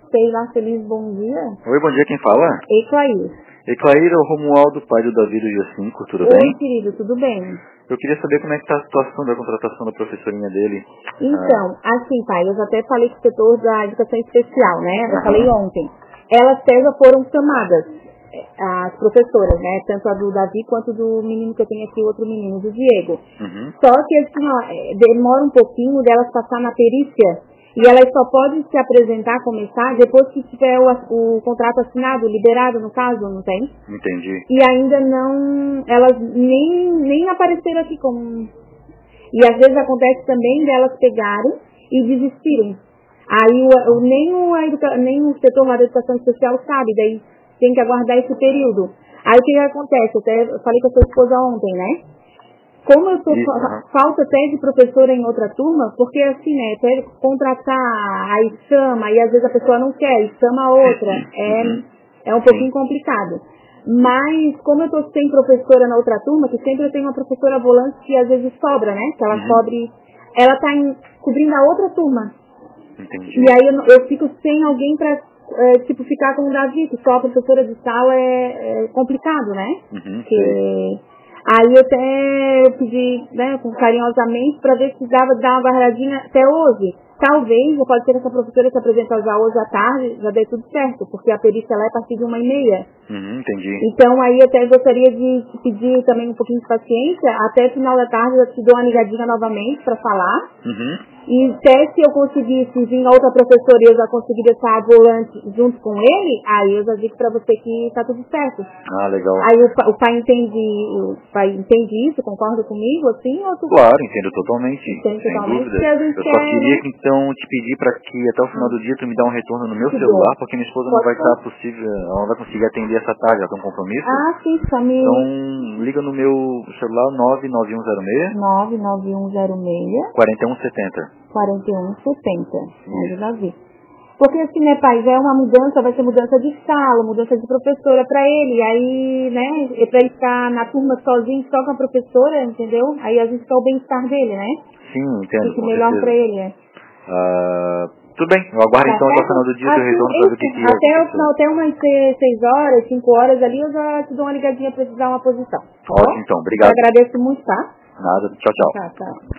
Sei lá, feliz bom dia. Oi, bom dia, quem fala? Eclair. Eclair é o Romualdo, pai do Davi do G5, tudo bem? Oi, querido, tudo bem? Eu queria saber como é que está a situação da contratação da professorinha dele. Então, assim, pai, eu já até falei com o setor da educação especial, né? Eu Aham. falei ontem. Elas já foram chamadas, as professoras, né? Tanto a do Davi quanto do menino que eu tenho aqui, o outro menino, do Diego. Uhum. Só que, assim, ó, demora um pouquinho delas passar na perícia. E elas só podem se apresentar, começar, depois que tiver o contrato assinado, liberado, no caso, não tem? Entendi. E ainda não, elas nem apareceram aqui como... E às vezes acontece também delas pegarem e desistirem. Aí nem o setor lá da educação especial sabe, daí tem que aguardar esse período. Aí o que acontece? Eu falei com a sua esposa ontem, né? Como eu tô falta até de professora em outra turma, porque assim, né, até contratar, aí chama, e às vezes a pessoa não quer, e chama a outra, é um pouquinho complicado. Mas como eu tô sem professora na outra turma, que sempre eu tenho uma professora volante que às vezes sobra, né, que ela cobre, ela tá cobrindo a outra turma. Entendi. E aí eu fico sem alguém pra, ficar com o Davi, que só a professora de sala é complicado, né? Aí eu pedi, né, carinhosamente, para ver se dava dar uma guardadinha até hoje. Talvez, pode ser que essa professora se apresenta já hoje à tarde, já dê tudo certo, porque a perícia lá é a partir de 1h30. Entendi. Então aí eu até gostaria de te pedir também um pouquinho de paciência, até final da tarde eu te dou uma ligadinha novamente para falar. E até se eu conseguisse vir a outra professora e eu já conseguir deixar a volante junto com ele, aí eu já digo pra você que tá tudo certo. Ah, legal. Aí o pai entende isso, concorda comigo, assim? Ou tu... Claro, entendo totalmente, Entende sem totalmente, dúvida. porque a gente Eu só quer, queria né? então te pedir para que até o final do dia tu me dá um retorno no meu Que celular, bom. porque minha esposa não Pode vai ser? estar possível, ela não vai conseguir atender essa tarde, ela tem um compromisso. Ah, sim, Samir. Então, liga no meu celular 99106 99106 4170. 4170. Eu já vi. Porque assim, né, pai, já é uma mudança, vai ser mudança de sala, mudança de professora pra ele, aí, né, é pra ele ficar na turma sozinho, só com a professora, entendeu? Aí a gente quer o bem-estar dele, né? Sim, entendo, Fique com melhor certeza. pra ele, né? Tudo bem, eu aguardo então até o final do dia teu retorno para ver o que aconteceu. Até umas 6 horas, 5 horas ali, eu já te dou uma ligadinha pra te dar uma posição. Tá bom? Ótimo então, obrigado. Eu agradeço muito, tá? Nada, tchau, tchau. Tchau, tchau.